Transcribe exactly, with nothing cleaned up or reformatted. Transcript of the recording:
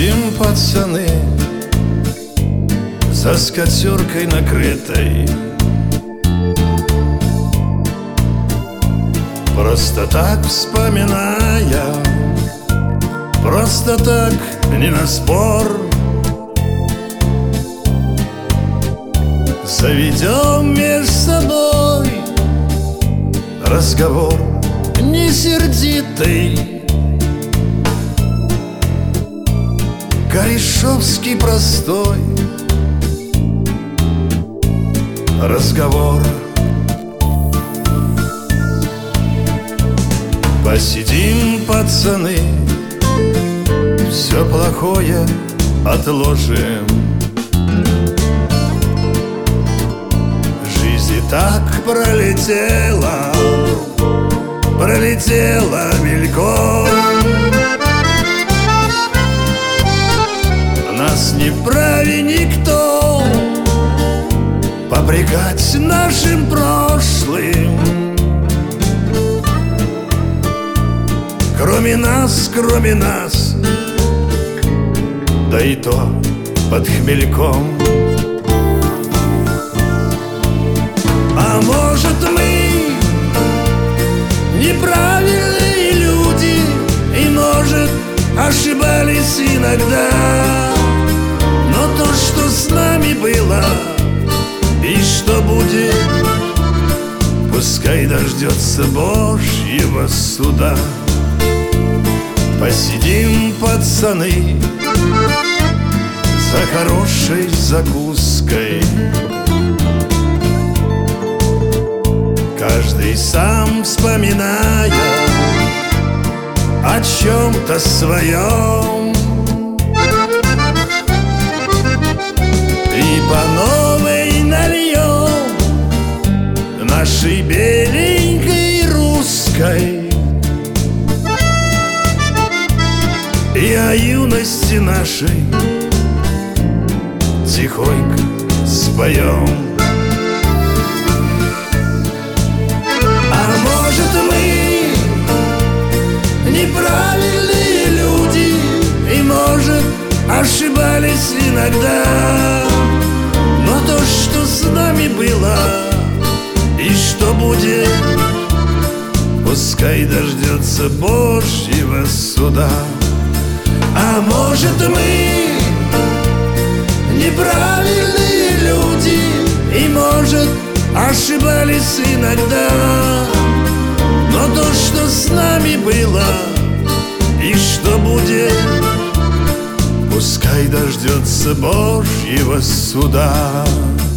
Посидим, пацаны, за скатеркой накрытой, просто так вспоминая, просто так, не на спор. Заведем между собой разговор не сердитый, корешовский простой разговор. Посидим, пацаны, все плохое отложим. Жизнь и так пролетела, пролетела мельком. Нас не вправе никто попрекать нашим прошлым. Кроме нас, кроме нас, да и то под хмельком. А может, мы неправильные люди, и, может, ошибались иногда. Но то, что с нами было и что будет, пускай дождется Божьего суда. Посидим, пацаны, за хорошей закуской, каждый сам вспоминая о чем-то своем, и по новой нальем нашей беленькой русской, и о юности нашей тихонько споем. А может, мы неправильные люди, и, может, ошибались иногда. Но то, что с нами было и что будет, пускай дождется Божьего суда. А может, мы неправильные люди, и, может, ошибались иногда. Но то, что с нами было и что будет, пускай дождется Божьего суда.